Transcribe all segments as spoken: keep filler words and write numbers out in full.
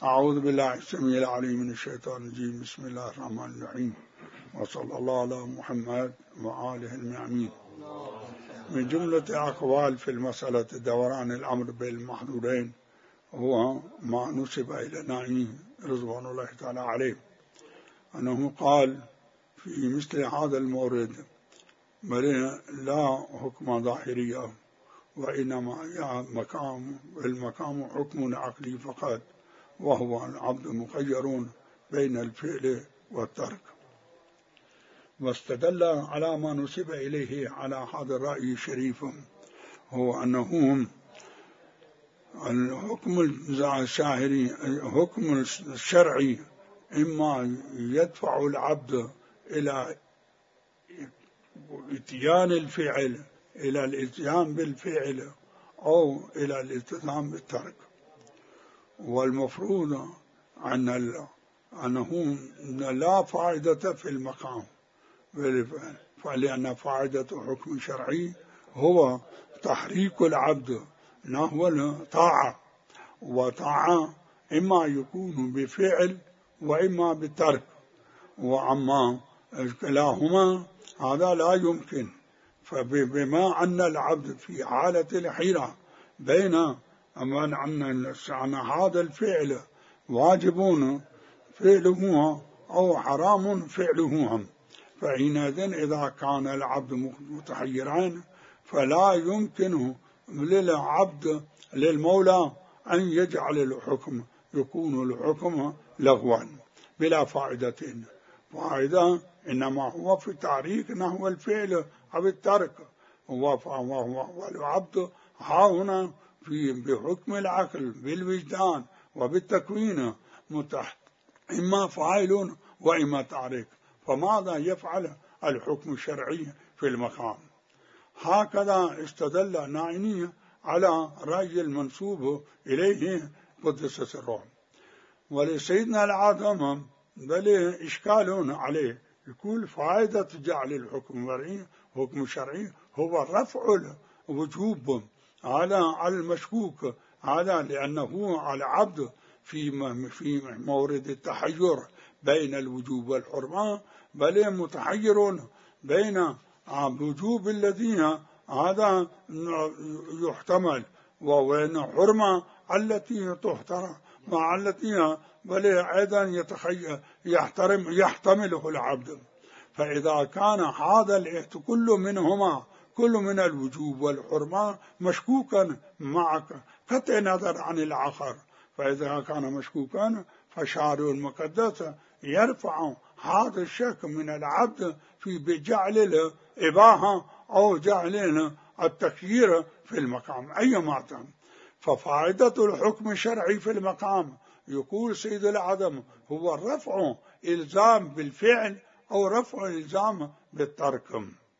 أعوذ بالله السميع العليم من الشيطان الرجيم. بسم الله الرحمن الرحيم، وصلى الله على محمد وآله الميامين. من جملة أقوال في المسألة دوران الأمر بالمحظورين هو ما نسب إلى نائي رضوان الله تعالى عليه، أنه قال في مثل هذا المورد: بل لا حكم ظاهرية، وإنما مقام المقام حكم عقلي فقط، وهو العبد مخير بين الفعل والترك. واستدل على ما نسب إليه على هذا الرأي الشريف، هو أنه الحكم الظاهري الحكم الشرعي إما يدفع العبد إلى اتيان الفعل إلى الاتيان بالفعل أو إلى الالتزام بالترك. والمفروض أن أنه لا فائدة في المقام، فلأن فائدة حكم شرعي هو تحريك العبد نحو الطاعة، وطاعة إما يكون بفعل وإما بالترك، وأما كلاهما هذا لا يمكن. فبما أن العبد في حالة الحيرة بين أن أن هذا الفعل واجب فعله أو حرام فعله، فحينئذ إذا كان العبد متحيران فلا يمكن للعبد للمولى أن يجعل الحكم يكون الحكم لغوا بلا فائدة. فائدة إنما هو في تحريك نحو الفعل أو الترك، والعبد ها هنا في بحكم العقل بالوجدان وبالتكوين متحت إما فاعل وإما تارك، فماذا يفعل الحكم الشرعي في المقام؟ هكذا استدل نائي على رأي المنسوب إليه قدس سره. ولسيدنا العظم بل إشكال عليه، يقول فائدة جعل الحكم الشرعي حكم الشرعي هو رفع الوجوب على المشكوك، هذا لأنه العبد في في مورد التحير بين الوجوب والحرمة، بل متحير بين وجوب الذين هذا يحتمل وبين حرمة التي تحترم مع التي بل أيضا يحترم يحتمله العبد. فإذا كان هذا كل منهما كل من الوجوب والحرمة مشكوكا مع قطع نظر عن الآخر، فإذا كان مشكوكا فشارع المقدس يرفع هذا الشك من العبد في بجعل الإباحة أو جعل التخيير في المقام أيما كان. ففائدة الحكم الشرعي في المقام يقول سيد العظم هو رفع إلزام بالفعل أو رفع إلزام بالترك.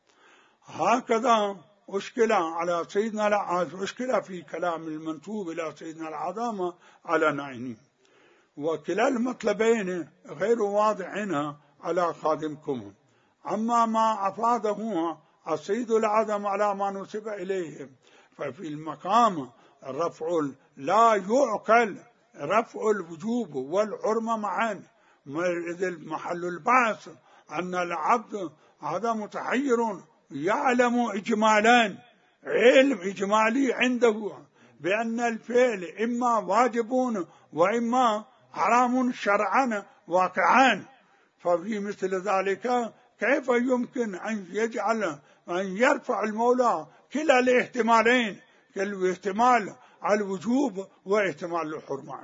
هكذا أشكل على سيدنا العظم، أشكل في كلام المنسوب إلى سيدنا العظم على نائي، وكلا المطلبين غير واضحين على خادمكم. أما ما أفاده السيد العظم على ما نسب إليه، ففي المقام رفع لا يعقل رفع الوجوب والحرمة معا، إذ محل البحث أن العبد هذا متحير يعلم إجمالا علم إجمالي عنده بأن الفعل إما واجب وإما حرام شرعا واقعا. ففي مثل ذلك كيف يمكن أن يجعل أن يرفع المولى كلا الاحتمالين، كل احتمال على الوجوب واحتمال الحرمة؟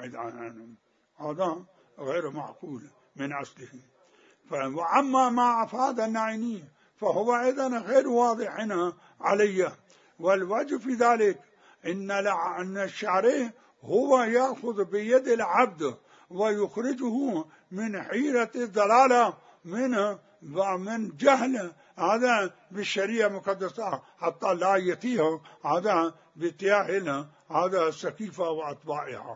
هذا غير معقول من أصله. وأما ما أفاد النائي فهو أيضا غير واضح عليه. والوجه في ذلك إن الشارع هو يأخذ بيد العبد ويخرجه من حيرة الضلالة من من جهل هذا بالشريعة المقدسة حتى لا يتيه هذا باتياه هذا السكيفة وأتباعها.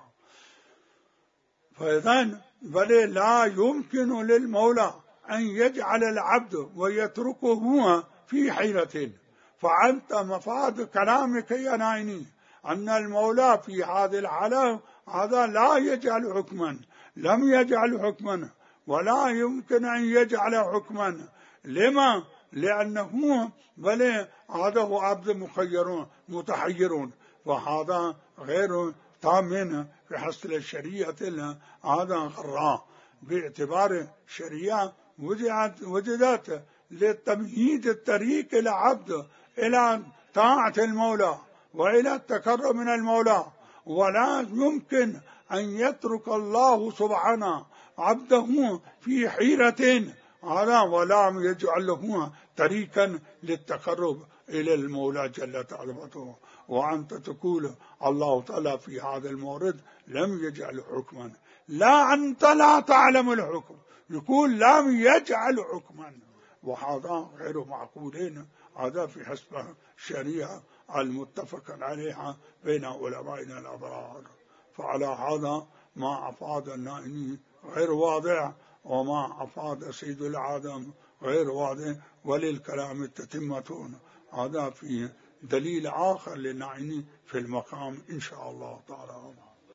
فإذن بل لا يمكن للمولى أن يجعل العبد ويتركه في حيرة. فأنت مفاد كلامك يا نائي أن المولى في هذه الحالة هذا لا يجعل حكما، لم يجعل حكما ولا يمكن أن يجعل حكما. لما؟ لأنه بل هذا هو عبد مخيرون متحيرون، وهذا غير تام في حصل الشريعة إلا هذا غراء، باعتبار الشريعة وجدت, وجدت لتمهيد الطريق إلى عبد إلى طاعة المولى وإلى التقرب من المولى، ولا يمكن أن يترك الله سبحانه عبده في حيرة هذا ولا يجعل له طريقا للتقرب إلى المولى جل عظمته. وأنت تقول الله تعالى في هذا المورد لم يجعل حكما، لا أنت لا تعلم الحكم، يقول لم يجعل حكما، وهذا غير معقولين. هذا في حسب الشريعة المتفق عليها بين علمائنا الأبرار. فعلى هذا ما أفاد النائمي غير واضح، وما أفاد سيد العالم غير واضح، وللكلام التتمة. هذا في دليل آخر للنائمي في المقام إن شاء الله تعالى.